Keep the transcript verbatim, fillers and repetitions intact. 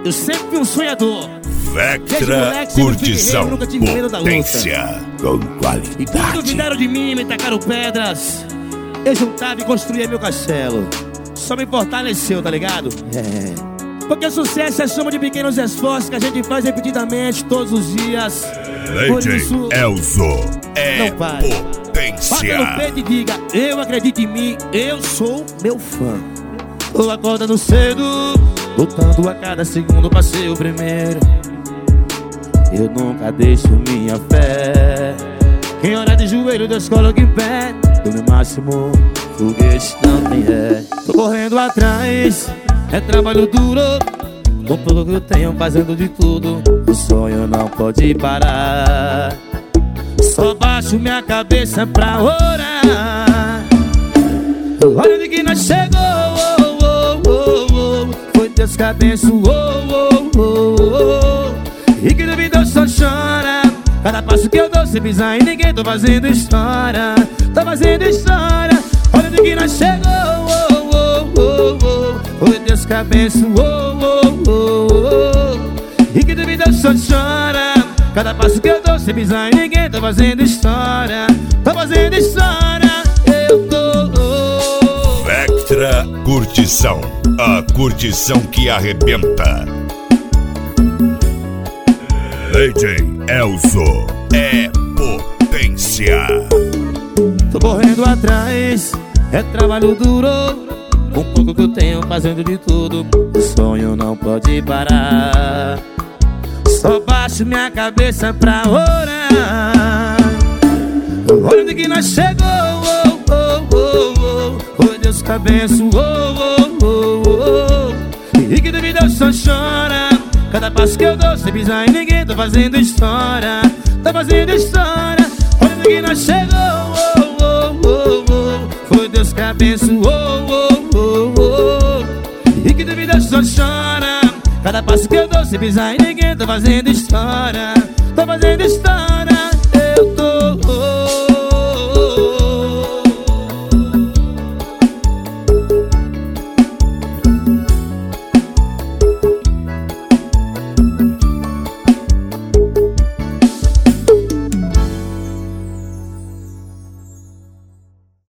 Eu sempre fui um sonhador. Vectra Curtição, potência com qualidade. E quando duvidaram de mim, me tacaram pedras, eu juntava e construía meu castelo. Só me fortaleceu, tá ligado? É. Porque o sucesso é soma de pequenos esforços que a gente faz repetidamente todos os dias. D J Elzo é potência. Bata no peito e diga, eu acredito em mim, eu sou meu fã. Tô acordando cedo, lutando a cada segundo pra ser o primeiro. Eu nunca deixo minha fé. Quem ora de joelho, Deus coloca em pé. Do meu máximo, foguete não tem ré. Tô correndo atrás, é trabalho duro. Com tudo que eu tenho, fazendo de tudo. O sonho não pode parar. Só baixo minha cabeça pra orar. Olha onde que nós chegou, oh, oh, oh, oh. Foi Deus que abençoou, oh, oh, oh, oh. E que duvidou só chora. Cada passo que eu dou, se pisar em ninguém, tô fazendo história. Tô fazendo história. Olha onde que nós chegou, oh, oh, oh, oh. Foi Deus que abençoou, oh, oh, oh. E que duvidou só chora. Cada passo que eu dou, se pisar em ninguém, tô fazendo história. Tô fazendo história. Eu tô Vectra Curtição, a curtição que arrebenta. D J Elzo é potência. Tô correndo atrás, é trabalho duro. Com pouco que eu tenho, fazendo de tudo. O sonho não pode parar. Só baixo minha cabeça pra orar. Olha onde que nós chegou, oh, oh, oh, oh. Foi Deus que abençoou, oh, oh, oh. E que duvidou só chora. Cada passo que eu dou, sem pisar em ninguém, tô fazendo história. Tô fazendo história. Olha onde que nós chegou, oh, oh, oh, oh. Foi Deus que abençoou, oh, oh, oh. E que duvidou só chora. Cada passo que eu dou, sem pisar em ninguém, tô fazendo história. Tô fazendo história.